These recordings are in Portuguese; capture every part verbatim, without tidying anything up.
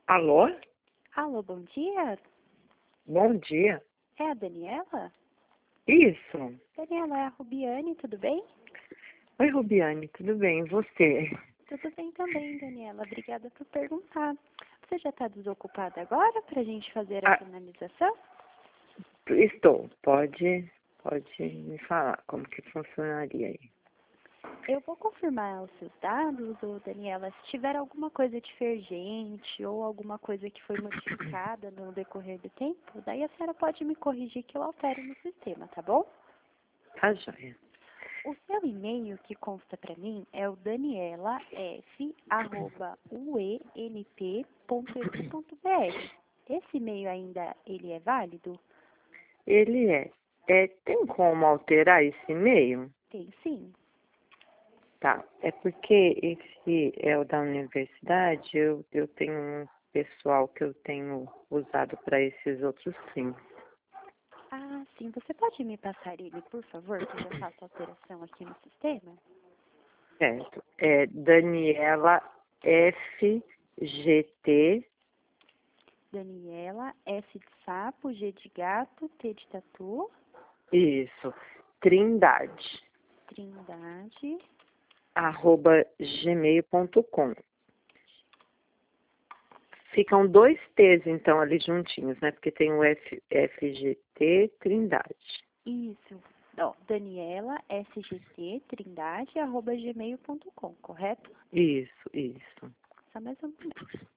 Alô? Alô, bom dia. Bom dia. É a Daniela? Isso. Daniela, é a Rubiane, tudo bem? Oi, Rubiane, tudo bem? E você? Tudo bem também, Daniela. Obrigada por perguntar. Você já está desocupada agora para a gente fazer a Ah, finalização? estou. Pode, pode me falar como que funcionaria aí. Eu vou confirmar os seus dados, ô Daniela. Se tiver alguma coisa divergente ou alguma coisa que foi modificada no decorrer do tempo, daí a senhora pode me corrigir que eu altero no sistema, tá bom? Tá joia. O seu e-mail que consta para mim é o daniela f arroba u e n p ponto e d u ponto b r. Esse e-mail ainda ele é válido? Ele é. É, tem como alterar esse e-mail? Tem sim. Tá. É porque esse é o da universidade, eu, eu tenho um pessoal que eu tenho usado para esses outros sim. Ah, sim. Você pode me passar ele, por favor, que eu já faço alteração aqui no sistema? Certo. É Daniela F G T. Daniela, S de sapo, G de gato, T de tatu, Isso. Trindade. Trindade. Arroba gmail ponto com. Ficam dois T's, então, ali juntinhos, né? Porque tem o F, F G T Trindade. Isso. Ó, Daniela, S G T, Trindade, arroba gmail ponto com, correto? Isso, isso. Só mais um momento.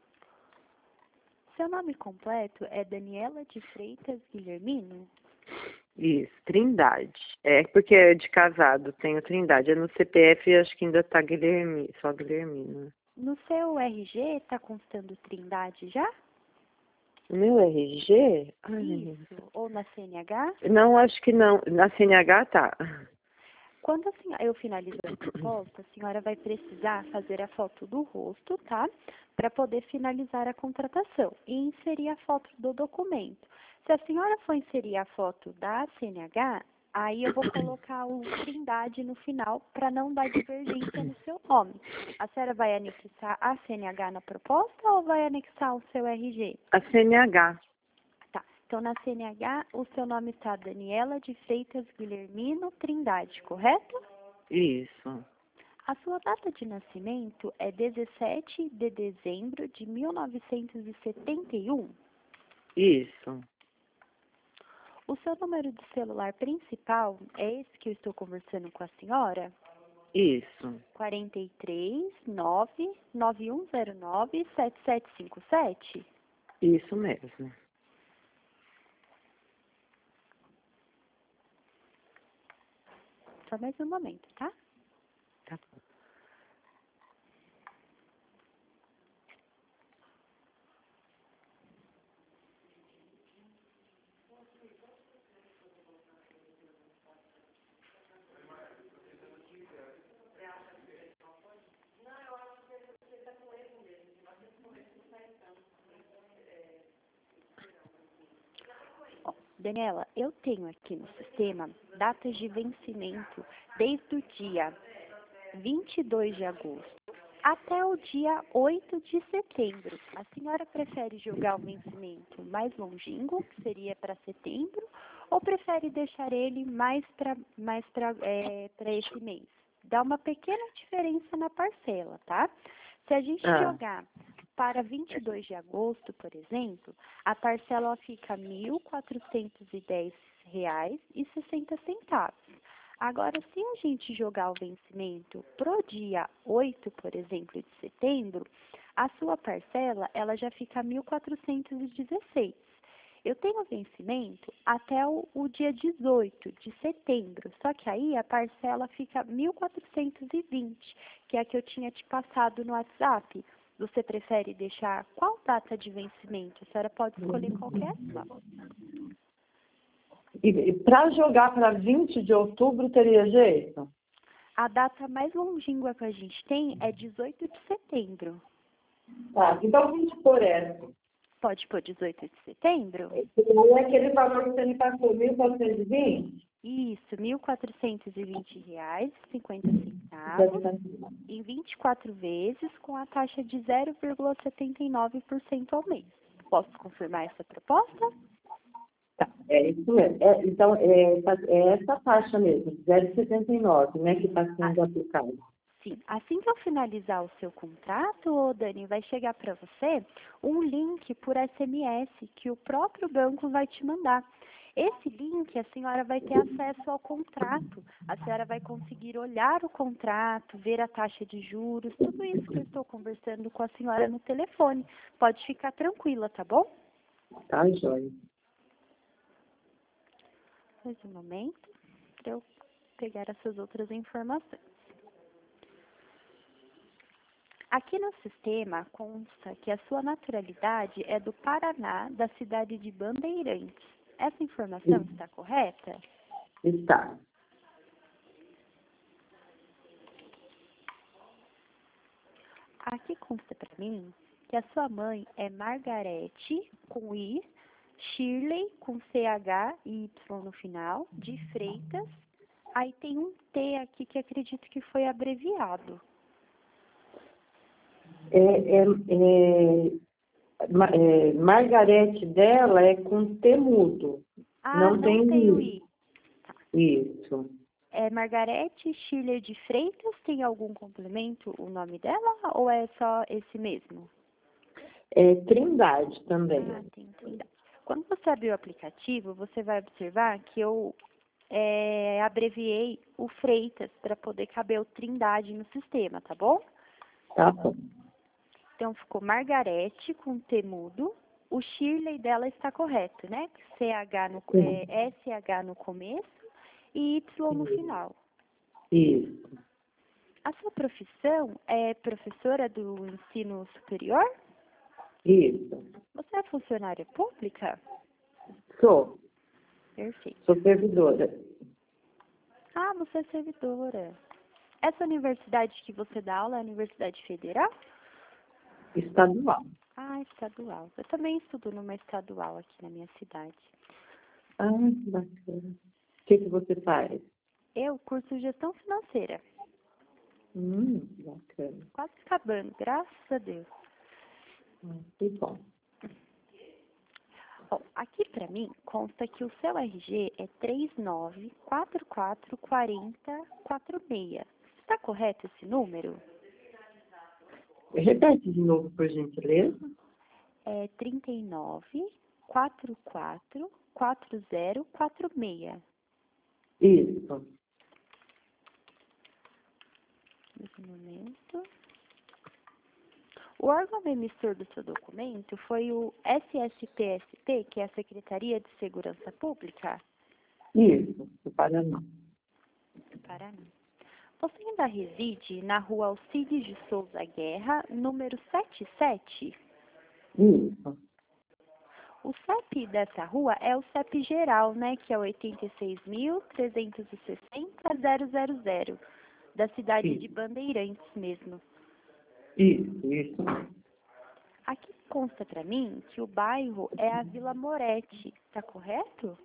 Seu nome completo é Daniela de Freitas Guilhermino? Isso, Trindade. É porque é de casado, tenho Trindade. É no C P F, acho que ainda tá Guilherme, só Guilhermina. No seu R G está constando Trindade já? O meu R G? Ai, Isso. Ou na C N H? não, acho que não. Na C N H tá. Quando a senhora, eu finalizo a proposta, a senhora vai precisar fazer a foto do rosto, tá? Para poder finalizar a contratação e inserir a foto do documento. Se a senhora for inserir a foto da C N H, aí eu vou colocar o Trindade no final para não dar divergência no seu nome. A senhora vai anexar a C N H na proposta ou vai anexar o seu R G? A C N H. Tá. Então, na C N H, o seu nome está Daniela de Freitas Guilhermino Trindade, correto? Isso. A sua data de nascimento é dezessete de dezembro de mil novecentos e setenta e um. Isso. O seu número de celular principal é esse que eu estou conversando com a senhora? Isso. quarenta e três, nove, nove um zero nove, sete sete cinco sete? Isso mesmo. Só mais um momento, tá? Tá bom. Ó, Daniela, eu tenho aqui no sistema datas de vencimento desde o dia vinte e dois de agosto até o dia oito de setembro. A senhora prefere julgar o vencimento mais longínquo, que seria para setembro, ou prefere deixar ele mais para mais para é, para esse mês? Dá uma pequena diferença na parcela, tá? Se a gente Ah, jogar para vinte e dois de agosto, por exemplo, a parcela fica mil quatrocentos e dez reais e sessenta centavos. Agora, se a gente jogar o vencimento pro dia oito, por exemplo, de setembro, a sua parcela ela já fica mil quatrocentos e dezesseis. Eu tenho vencimento até o, o dia dezoito de setembro, só que aí a parcela fica mil quatrocentos e vinte, que é a que eu tinha te passado no WhatsApp. Você prefere deixar qual data de vencimento? A senhora pode escolher qualquer uma. e e para jogar para vinte de outubro teria jeito? A data mais longínqua que a gente tem é dezoito de setembro. Tá, então vamos por essa. Pode pôr dezoito de setembro? Não é aquele valor que você me passou, mil quatrocentos e vinte? Isso, mil quatrocentos e vinte reais, cinquenta centavos em vinte e quatro vezes com a taxa de zero vírgula setenta e nove por cento ao mês. Posso confirmar essa proposta? Tá, é isso mesmo. É, então, é, é essa taxa mesmo, zero vírgula setenta e nove, né, que está sendo Ah, aplicada. sim. Assim que eu finalizar o seu contrato, ô Dani, vai chegar para você um link por S M S que o próprio banco vai te mandar. Esse link, a senhora vai ter acesso ao contrato. A senhora vai conseguir olhar o contrato, ver a taxa de juros, tudo isso que eu estou conversando com a senhora no telefone. Pode ficar tranquila, tá bom? Tá, joia. Mais um momento para eu pegar essas outras informações. Aqui no sistema consta que a sua naturalidade é do Paraná, da cidade de Bandeirantes. Essa informação Isso. está correta? Está. Aqui consta para mim que a sua mãe é Margarete, com I, Shirley, com C H e Y no final, de Freitas. Aí tem um T aqui que acredito que foi abreviado. É, é, é, ma- é, Margarete dela é com T mudo. Ah, Não não, tem tem o I. I. Tá. Isso. É Margarete Schiller de Freitas, tem algum complemento o nome dela ou é só esse mesmo? É Trindade também. Ah, tem Trindade. Quando você abrir o aplicativo, você vai observar que eu é, abreviei o Freitas para poder caber o Trindade no sistema, tá bom? Tá bom. Então ficou Margarete com T mudo. O Shirley dela está correto, né? C H no, Sim. é, S H no começo e Y no final. Isso. A sua profissão é professora do ensino superior? Isso. Você é funcionária pública? Sou. Perfeito. Sou servidora. Ah, você é servidora. Essa universidade que você dá aula é a Universidade Federal? Estadual. Ah, estadual. Eu também estudo numa estadual aqui na minha cidade. Ah, que bacana. O que, que você faz? Eu curso gestão financeira. Hum, bacana. Quase acabando, graças a Deus. Ah, que bom. Bom, aqui para mim consta que o seu R G é três nove quatro quatro quatro zero quatro seis. Está correto esse número? Repete de novo, por gentileza. É trinta e nove quatro quatro quatro zero quatro seis. Isso. Um momento. O órgão emissor do seu documento foi o S S P S P, que é a Secretaria de Segurança Pública Isso, do Paraná. do Paraná. Você ainda reside na rua Alcides de Souza Guerra, número setenta e sete? Isso. O C E P dessa rua é o C E P geral, né, que é o oitenta e seis mil trezentos e sessenta zero zero zero, da cidade Isso. de Bandeirantes mesmo. Isso, isso. Aqui consta para mim que o bairro é a Vila Moretti, tá correto?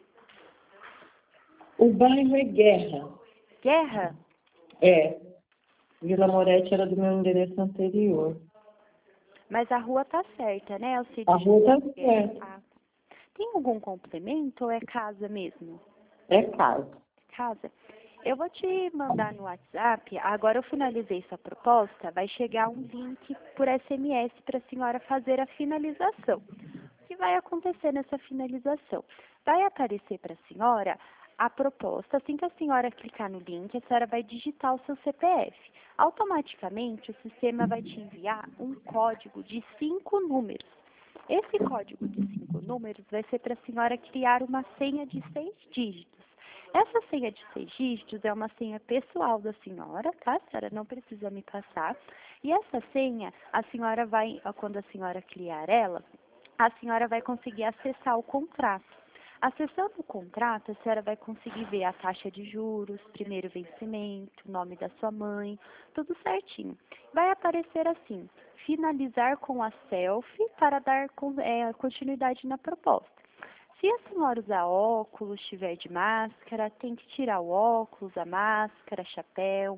O bairro é Guerra. Guerra? É. Vila Moretti era do meu endereço anterior. Mas a rua tá certa, né, Alcides? A rua tá certa. Ah, tem algum complemento ou é casa mesmo? É casa. Casa? Eu vou te mandar no WhatsApp, agora eu finalizei sua proposta, vai chegar um link por S M S para a senhora fazer a finalização. O que vai acontecer nessa finalização? Vai aparecer para a senhora a proposta, assim que a senhora clicar no link, a senhora vai digitar o seu C P F. Automaticamente, o sistema vai te enviar um código de cinco números. Esse código de cinco números vai ser para a senhora criar uma senha de seis dígitos. Essa senha de seis dígitos é uma senha pessoal da senhora, tá? A senhora não precisa me passar. E essa senha, a senhora vai, quando a senhora criar ela, a senhora vai conseguir acessar o contrato. Acessando o contrato, a senhora vai conseguir ver a taxa de juros, primeiro vencimento, nome da sua mãe, tudo certinho. Vai aparecer assim, finalizar com a selfie para dar é, continuidade na proposta. Se a senhora usar óculos, estiver de máscara, tem que tirar o óculos, a máscara, chapéu.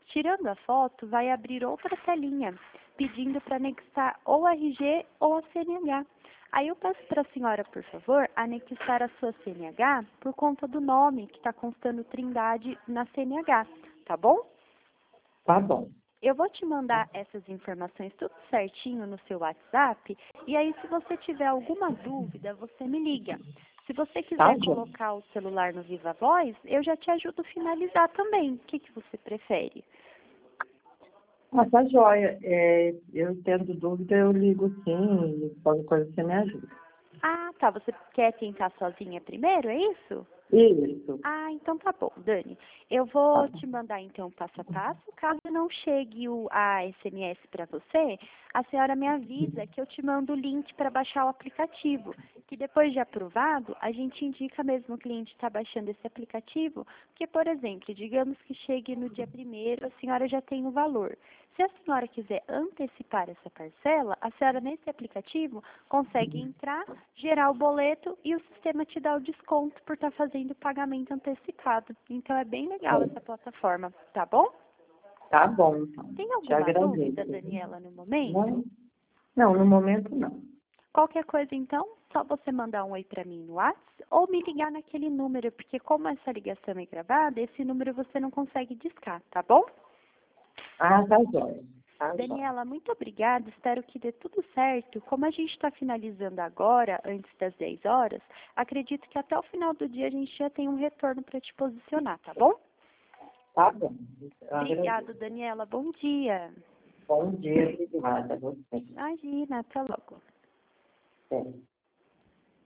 Tirando a foto, vai abrir outra telinha, pedindo para anexar ou R G ou a C N H. Aí eu peço para a senhora, por favor, anexar a sua C N H por conta do nome que está constando Trindade na C N H, tá bom? Tá bom. Eu vou te mandar essas informações tudo certinho no seu WhatsApp, e aí se você tiver alguma dúvida, você me liga. Se você quiser Tá, João. colocar o celular no Viva Voz, eu já te ajudo a finalizar também. O que, que você prefere? Ah, tá joia. É, eu tendo dúvida, eu ligo sim, e qualquer coisa você me ajuda. Ah, tá. Você quer tentar sozinha primeiro, é isso? Isso. Ah, então tá bom, Dani. Eu vou te mandar então passo a passo. Caso não chegue o, a S M S para você, a senhora me avisa que eu te mando o link para baixar o aplicativo. Que depois de aprovado, a gente indica mesmo o cliente está baixando esse aplicativo, porque, por exemplo, digamos que chegue no dia primeiro, a senhora já tem o valor. Se a senhora quiser antecipar essa parcela, a senhora nesse aplicativo consegue entrar, gerar o boleto e o sistema te dá o desconto por estar fazendo o pagamento antecipado. Então é bem legal essa plataforma, tá bom? Tá bom, então. Tem Te alguma agradeço. dúvida, Daniela, no momento? Não, não, no momento não. Qualquer coisa, então, só você mandar um oi para mim no WhatsApp ou me ligar naquele número, porque como essa ligação é gravada, esse número você não consegue discar, tá bom? Ah, tá joia. Tá joia. Daniela, muito obrigada. Espero que dê tudo certo. Como a gente está finalizando agora, antes das dez horas, acredito que até o final do dia a gente já tem um retorno para te posicionar, tá bom? Tá bom. Eu Obrigada, agradeço. Daniela. Bom dia. Bom dia, obrigada a você. Imagina, até logo. É.